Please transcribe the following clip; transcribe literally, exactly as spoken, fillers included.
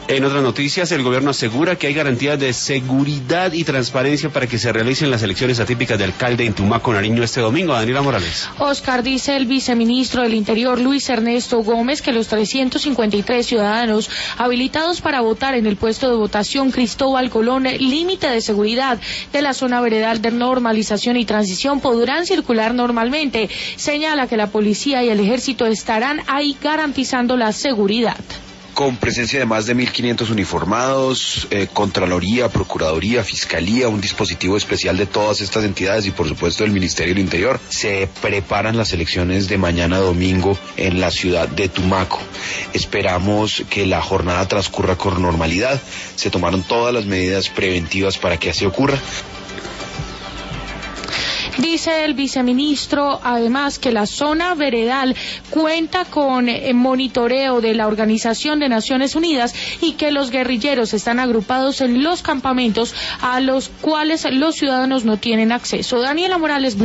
En otras noticias, el gobierno asegura que hay garantías de seguridad y transparencia para que se realicen las elecciones atípicas de alcalde en Tumaco, Nariño, este domingo. Daniela Morales. Oscar, dice el viceministro del Interior, Luis Ernesto Gómez, que los trescientos cincuenta y tres ciudadanos habilitados para votar en el puesto de votación Cristóbal Colón, límite de seguridad de la zona veredal de normalización y transición, podrán circular normalmente. Señala que la policía y el ejército estarán ahí garantizando la seguridad. Con presencia de más de mil quinientos uniformados, eh, Contraloría, Procuraduría, Fiscalía, un dispositivo especial de todas estas entidades y por supuesto del Ministerio del Interior, se preparan las elecciones de mañana domingo en la ciudad de Tumaco. Esperamos que la jornada transcurra con normalidad. Se tomaron todas las medidas preventivas para que así ocurra. Dice el viceministro, además, que la zona veredal cuenta con eh, monitoreo de la Organización de Naciones Unidas y que los guerrilleros están agrupados en los campamentos a los cuales los ciudadanos no tienen acceso. Daniela Morales.